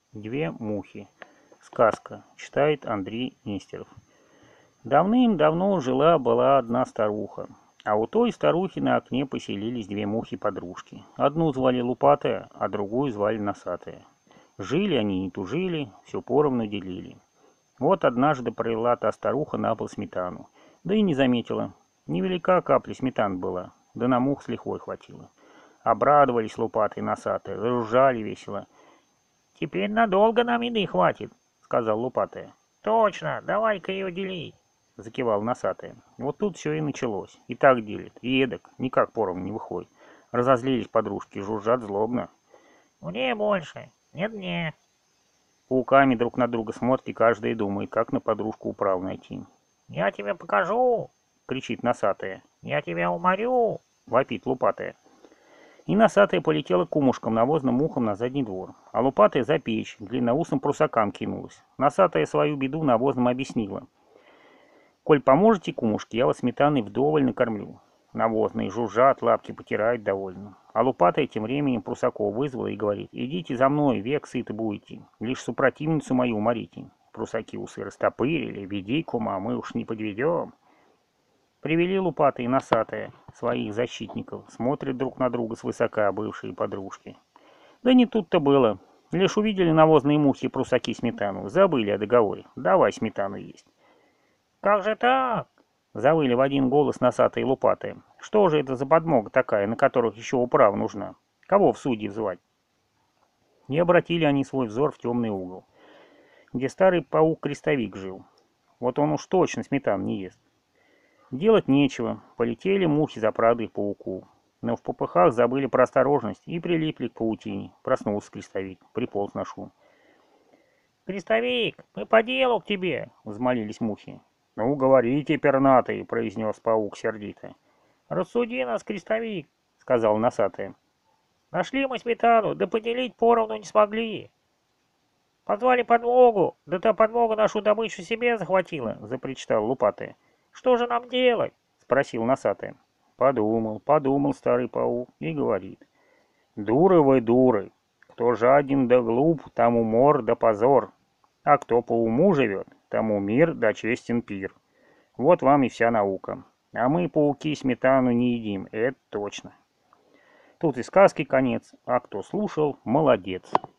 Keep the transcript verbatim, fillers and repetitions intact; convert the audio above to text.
Две мухи. Сказка. Читает Андрей Нестеров. Давным-давно жила-была одна старуха. А у той старухи на окне поселились две мухи-подружки. Одну звали Лупатая, а другую звали Носатая. Жили они, не тужили, все поровну делили. Вот однажды пролила та старуха на пол сметану. Да и не заметила. Невелика капля сметаны была, да на мух с лихвой хватило. Обрадовались Лупатая и Носатая, заржали весело. «Теперь надолго нам еды хватит», — сказал Лупатая. «Точно, давай-ка ее делить», — закивал Носатая. Вот тут все и началось. И так делит, и эдак, никак поровну не выходит. Разозлились подружки, жужжат злобно. «Мне больше, нет мне». Пауками друг на друга смотрят, и каждый думает, как на подружку управу найти. «Я тебе покажу», — кричит Носатая. «я тебя уморю», — вопит Лупатая. И Носатая полетела кумушкам, навозным мухам на задний двор. А Лупатая за печь, длинноусым прусакам кинулась. Носатая свою беду навозным объяснила. «Коль поможете, кумушки, я вас сметаной вдоволь накормлю». Навозные жужжат, лапки потирают довольно. А Лупатая тем временем прусаков вызвала и говорит: «Идите за мной, век сыты будете, лишь супротивницу мою уморите». Прусаки усы растопырили: «Веди, кума, мы уж не подведем». Привели Лупатая и Носатая своих защитников, смотрят друг на друга свысока бывшие подружки. Да не тут-то было. Лишь увидели навозные мухи и прусаки сметану, забыли о договоре. Давай сметану есть. «Как же так?» — завыли в один голос Носатая и Лупатая. Что же это за подмога такая, на которых еще управа нужна? Кого в судьи звать? И обратили они свой взор в темный угол, где старый паук-крестовик жил. Вот он уж точно сметану не ест. Делать нечего, полетели мухи за Прадой пауку, но в попыхах забыли про осторожность и прилипли к паутине. Проснулся крестовик, приполз на шум. «Крестовик, мы по делу к тебе», — взмолились мухи. «Ну, говорите, пернатый», — произнес паук сердито. «Рассуди нас, крестовик», — сказал Носатая. «Нашли мы сметану, да поделить поровну не смогли. Позвали подмогу, да та подмога нашу добычу себе захватила», — запричитал Лупатая. «Что же нам делать?» — спросил Носатая. Подумал, подумал старый паук и говорит: «Дуры вы, дуры! Кто жаден да глуп, тому мор да позор, а кто по уму живет, тому мир да честен пир. Вот вам и вся наука. А мы, пауки, сметану не едим, это точно». Тут и сказки конец, а кто слушал, молодец.